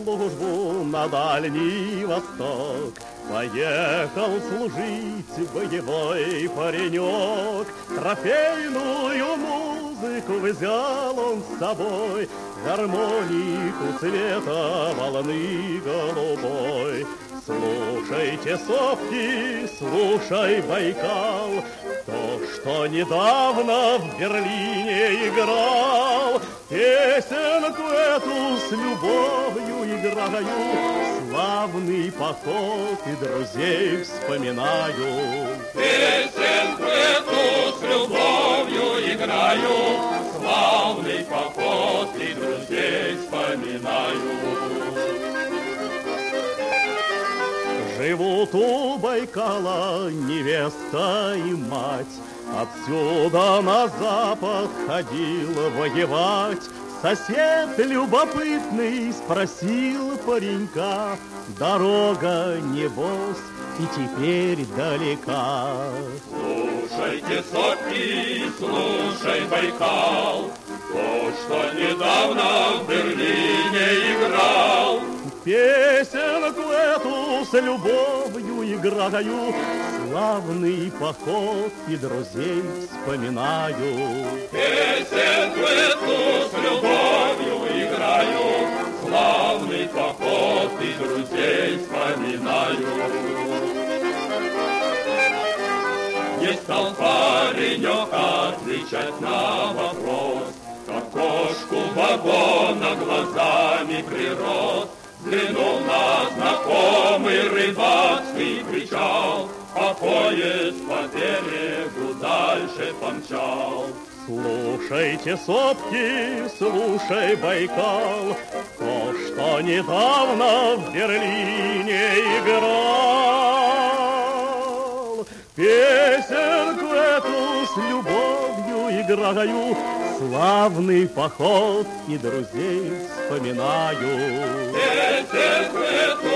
службу на Дальний Восток. Поехал служить боевой паренек, трофейную музыку взял он с собой, гармонику цвета волны голубой. Слушайте, совки, слушай, Байкал, то, что недавно в Берлине играл. Песенку эту с любовью играю, славный поход и друзей вспоминаю. Песенку эту с любовью играю, славный поход и друзей вспоминаю. Живут у Байкала невеста и мать, отсюда на запад ходил воевать. Сосед любопытный спросил паренька, дорога, небось, и теперь далека. Слушайте, совки, слушай, Байкал, то, что недавно в Берлине играл. Песенку эту с любовью играю, славный поход и друзей вспоминаю. Песенку эту с любовью играю, славный поход и друзей вспоминаю. Не стал паренек отвечать на вопрос, как кошку вагона глазами прирос. Взглянул на знакомый рыбацкий кричал, а поезд по берегу дальше помчал. Слушайте, сопки, слушай, Байкал, то, что недавно в Берлине играл. Песенку эту с любовью играю, славный поход и друзей вспоминаю. Песенку эту